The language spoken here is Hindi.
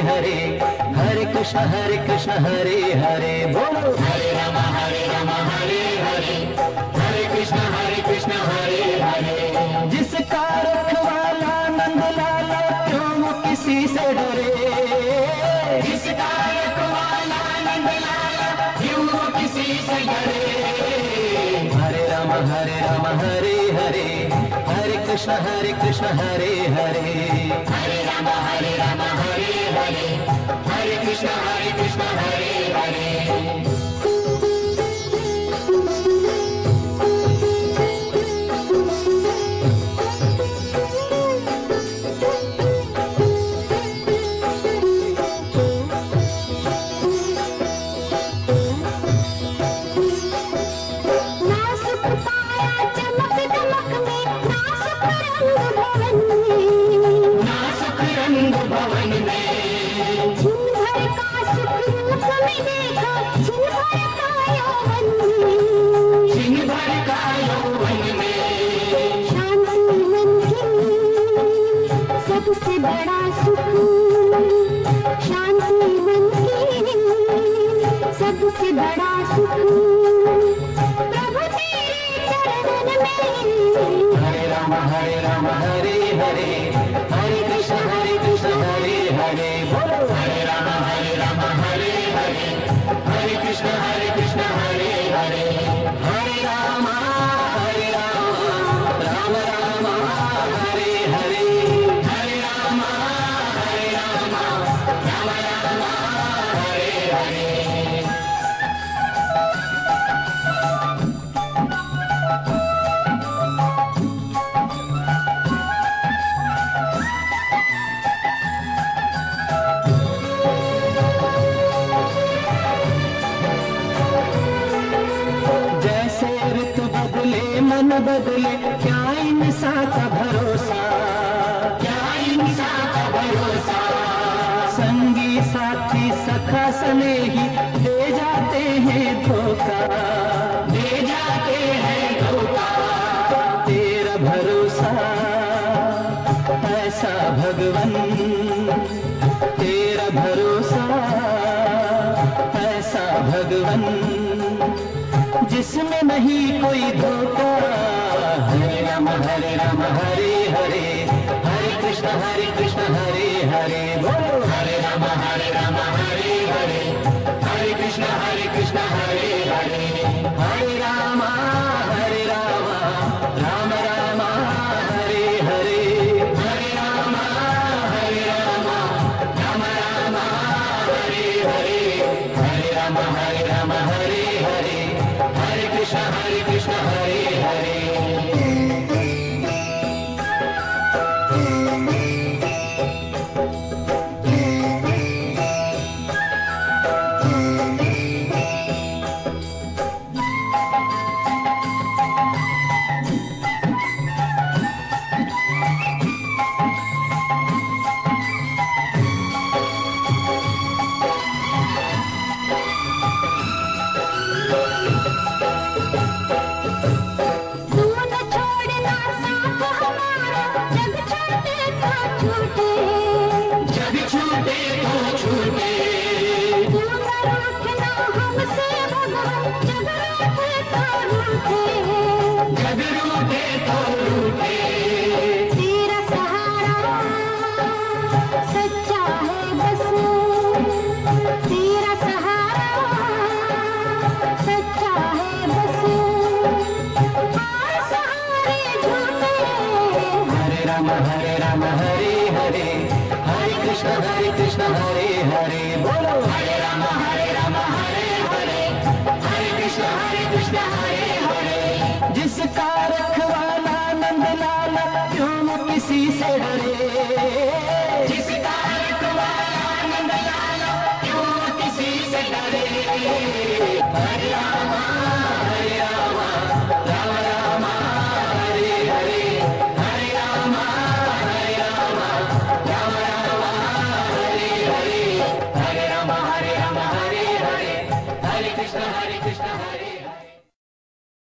हरे, हरे कृष्ण हरे हरे। बोलो हरे राम हरे हरे, हरे कृष्ण हरे हरे। जिसका रखवाला नंद लाला क्यों वो किसी से डरे, जिसका रखवाला नंद लाला क्यों वो किसी से डरे। हरे राम हरे हरे, हरे कृष्ण हरे हरे। हरे राम हरे हरे, हरे कृष्ण हरे हरे। सबसे बड़ा सुकून शांति मन की, सबसे बड़ा सुकून प्रभु तेरे चरणन में। हरे राम हरे हरे, हरे कृष्ण हरे हरे। बोलो हरे राम हरे हरे, हरे कृष्ण हरे हरे। हरे राम राम राम हरे हरे। हरे राम राम राम हरे हरे। जैसे ऋतु बदले मन बदले, क्या इंसान का भरोसा, क्या इंसान का भरोसा। संगी साथी सखा स्नेही दे जाते हैं धोखा, दे जाते हैं धोखा। तेरा भरोसा ऐसा भगवन, तेरा भरोसा ऐसा भगवन, जिसमें नहीं कोई धोखा। हरे राम हरे हरे, हरे कृष्ण हरे हरे। बोलो हरे राम हरे हरे, हरे कृष्ण हरे हरे। हरे राम राम राम हरे हरे। हरे राम राम राम हरे हरे। हरे राम हरे हरे, हरे कृष्ण हरे हरे। राम हरे हरे, हरे कृष्ण हरे हरे। बोलो हरे राम हरे हरे, हरे कृष्ण हरे हरे। जिसका रखवाला नंद लाला क्यों वो किसी से डरे, जिसका रखवाला नंद लाला क्यों किसी से डरे। हरे राम राम राम हरे हरे, हरे राम राम राम हरे हरे। हरे राम हरे हरे, हरे कृष्ण हरे